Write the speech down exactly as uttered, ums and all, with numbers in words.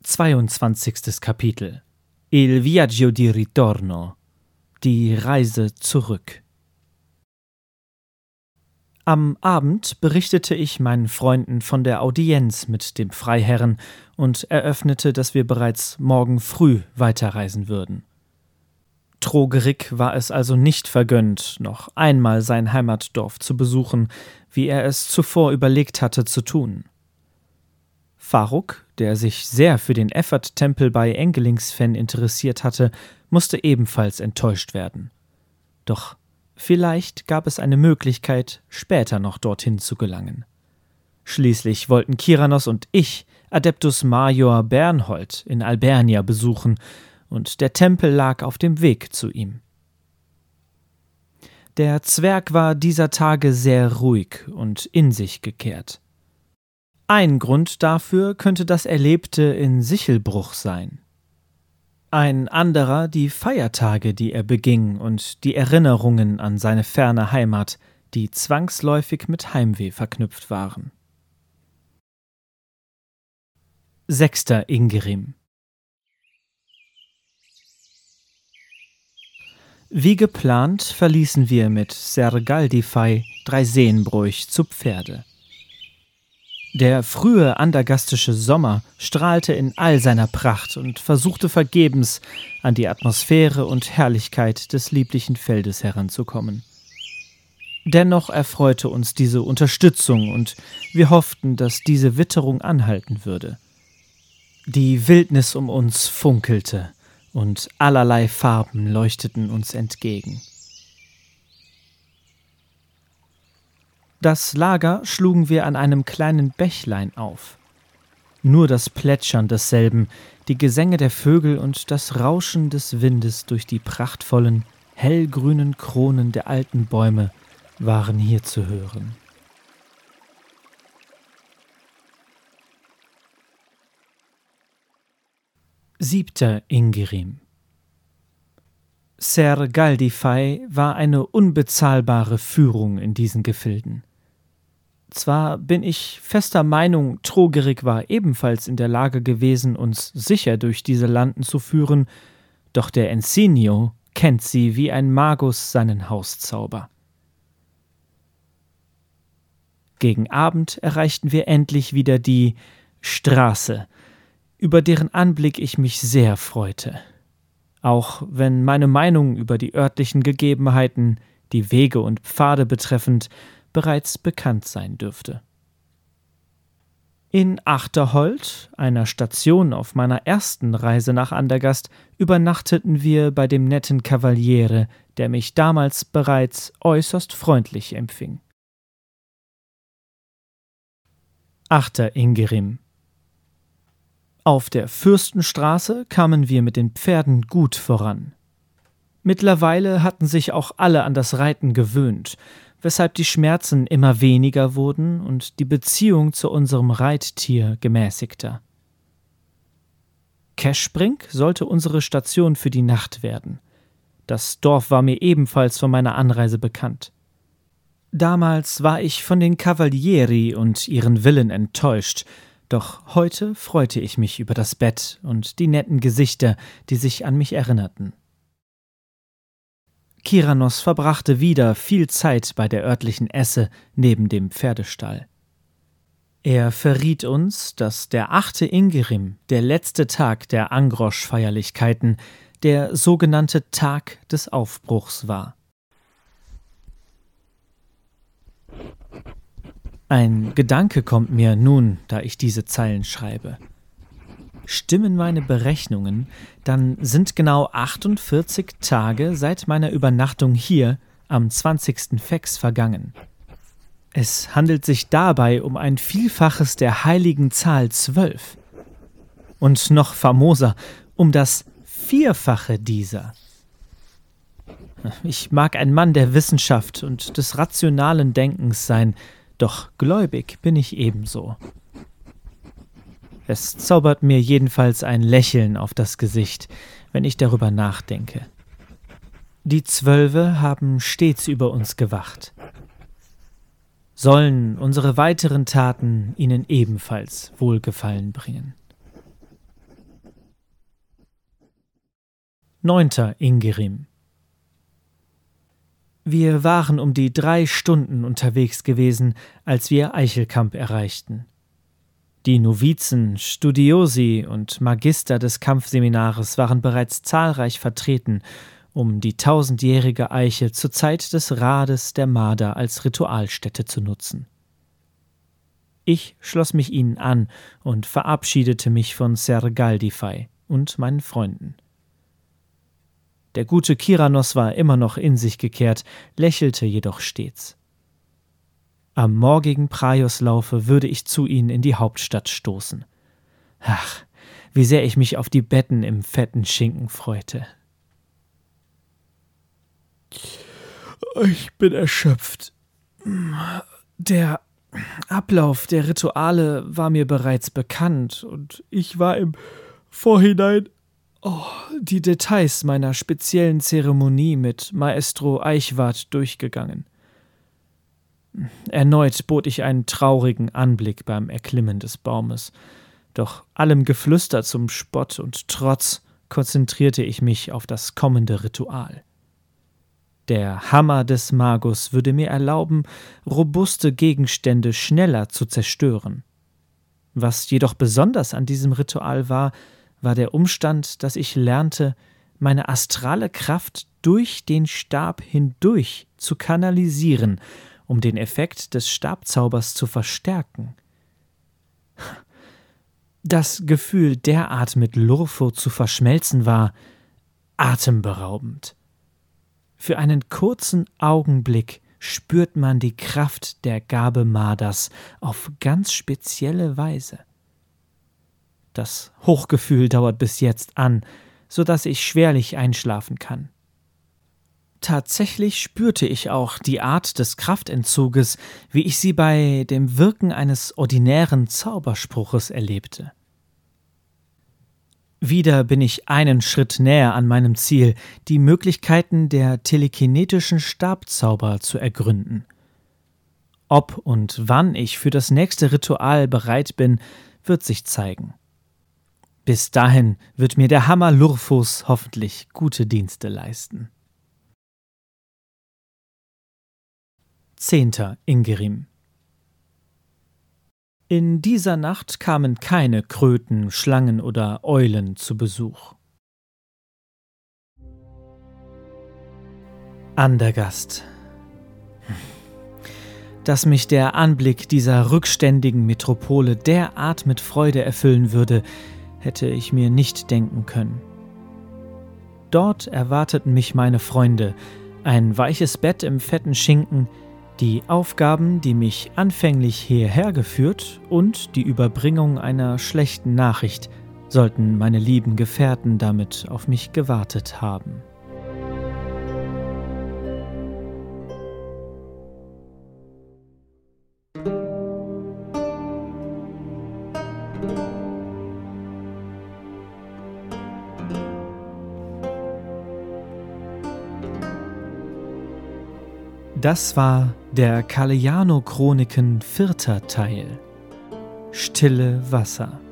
zweiundzwanzigstes Kapitel. Il viaggio di ritorno. Die Reise zurück. Am Abend berichtete ich meinen Freunden von der Audienz mit dem Freiherren und eröffnete, dass wir bereits morgen früh weiterreisen würden. Trogerig war es also nicht vergönnt, noch einmal sein Heimatdorf zu besuchen, wie er es zuvor überlegt hatte zu tun. Faruk, der sich sehr für den Effert-Tempel bei Engelingsfen interessiert hatte, musste ebenfalls enttäuscht werden. Doch vielleicht gab es eine Möglichkeit, später noch dorthin zu gelangen. Schließlich wollten Kiranos und ich Adeptus Major Bernhold in Albernia besuchen, und der Tempel lag auf dem Weg zu ihm. Der Zwerg war dieser Tage sehr ruhig und in sich gekehrt. Ein Grund dafür könnte das Erlebte in Sichelbruch sein. Ein anderer die Feiertage, die er beging, und die Erinnerungen an seine ferne Heimat, die zwangsläufig mit Heimweh verknüpft waren. Sechster Ingerim. Wie geplant verließen wir mit Ser Galdifei Dreiseenbruch zu Pferde. Der frühe andergastische Sommer strahlte in all seiner Pracht und versuchte vergebens, an die Atmosphäre und Herrlichkeit des lieblichen Feldes heranzukommen. Dennoch erfreute uns diese Unterstützung, und wir hofften, dass diese Witterung anhalten würde. Die Wildnis um uns funkelte, und allerlei Farben leuchteten uns entgegen. Das Lager schlugen wir an einem kleinen Bächlein auf. Nur das Plätschern desselben, die Gesänge der Vögel und das Rauschen des Windes durch die prachtvollen, hellgrünen Kronen der alten Bäume waren hier zu hören. Siebter Ingerim. Ser Galdifei war eine unbezahlbare Führung in diesen Gefilden. Zwar bin ich fester Meinung, Trogerig war ebenfalls in der Lage gewesen, uns sicher durch diese Landen zu führen, doch der Ensinio kennt sie wie ein Magus seinen Hauszauber. Gegen Abend erreichten wir endlich wieder die Straße, über deren Anblick ich mich sehr freute. Auch wenn meine Meinung über die örtlichen Gegebenheiten, die Wege und Pfade betreffend, bereits bekannt sein dürfte. In Achterhold, einer Station auf meiner ersten Reise nach Andergast, übernachteten wir bei dem netten Kavaliere, der mich damals bereits äußerst freundlich empfing. Achter Ingerim. Auf der Fürstenstraße kamen wir mit den Pferden gut voran. Mittlerweile hatten sich auch alle an das Reiten gewöhnt, weshalb die Schmerzen immer weniger wurden und die Beziehung zu unserem Reittier gemäßigter. Keschbrink sollte unsere Station für die Nacht werden. Das Dorf war mir ebenfalls von meiner Anreise bekannt. Damals war ich von den Cavalieri und ihren Villen enttäuscht, doch heute freute ich mich über das Bett und die netten Gesichter, die sich an mich erinnerten. Kiranos verbrachte wieder viel Zeit bei der örtlichen Esse neben dem Pferdestall. Er verriet uns, dass der achte Ingerim, der letzte Tag der Angrosch-Feierlichkeiten, der sogenannte Tag des Aufbruchs war. Ein Gedanke kommt mir nun, da ich diese Zeilen schreibe. Stimmen meine Berechnungen, dann sind genau achtundvierzig Tage seit meiner Übernachtung hier am zwanzigsten Fex vergangen. Es handelt sich dabei um ein Vielfaches der heiligen Zahl zwölf. Und noch famoser, um das Vierfache dieser. Ich mag ein Mann der Wissenschaft und des rationalen Denkens sein, doch gläubig bin ich ebenso. Es zaubert mir jedenfalls ein Lächeln auf das Gesicht, wenn ich darüber nachdenke. Die Zwölfe haben stets über uns gewacht. Sollen unsere weiteren Taten ihnen ebenfalls Wohlgefallen bringen. neunter Ingerim. Wir waren um die drei Stunden unterwegs gewesen, als wir Eichelkamp erreichten. Die Novizen, Studiosi und Magister des Kampfseminares waren bereits zahlreich vertreten, um die tausendjährige Eiche zur Zeit des Rades der Marder als Ritualstätte zu nutzen. Ich schloss mich ihnen an und verabschiedete mich von Ser Galdifei und meinen Freunden. Der gute Kiranos war immer noch in sich gekehrt, lächelte jedoch stets. Am morgigen Praioslaufe würde ich zu ihnen in die Hauptstadt stoßen. Ach, wie sehr ich mich auf die Betten im fetten Schinken freute. Ich bin erschöpft. Der Ablauf der Rituale war mir bereits bekannt und ich war im Vorhinein oh, die Details meiner speziellen Zeremonie mit Maestro Eichwart durchgegangen. Erneut bot ich einen traurigen Anblick beim Erklimmen des Baumes, doch allem Geflüster zum Spott und Trotz konzentrierte ich mich auf das kommende Ritual. Der Hammer des Magus würde mir erlauben, robuste Gegenstände schneller zu zerstören. Was jedoch besonders an diesem Ritual war, war der Umstand, dass ich lernte, meine astrale Kraft durch den Stab hindurch zu kanalisieren, um den Effekt des Stabzaubers zu verstärken. Das Gefühl, derart mit Lurfo zu verschmelzen, war atemberaubend. Für einen kurzen Augenblick spürt man die Kraft der Gabe Marders auf ganz spezielle Weise. Das Hochgefühl dauert bis jetzt an, so dass ich schwerlich einschlafen kann. Tatsächlich spürte ich auch die Art des Kraftentzuges, wie ich sie bei dem Wirken eines ordinären Zauberspruches erlebte. Wieder bin ich einen Schritt näher an meinem Ziel, die Möglichkeiten der telekinetischen Stabzauber zu ergründen. Ob und wann ich für das nächste Ritual bereit bin, wird sich zeigen. Bis dahin wird mir der Hammer Lurfos hoffentlich gute Dienste leisten. zehnter Ingerim. In dieser Nacht kamen keine Kröten, Schlangen oder Eulen zu Besuch. Andergast. Dass mich der Anblick dieser rückständigen Metropole derart mit Freude erfüllen würde, hätte ich mir nicht denken können. Dort erwarteten mich meine Freunde, ein weiches Bett im fetten Schinken, die Aufgaben, die mich anfänglich hierher geführt, und die Überbringung einer schlechten Nachricht, sollten meine lieben Gefährten damit auf mich gewartet haben. Das war der Kalejano-Chroniken vierter Teil. Stille Wasser.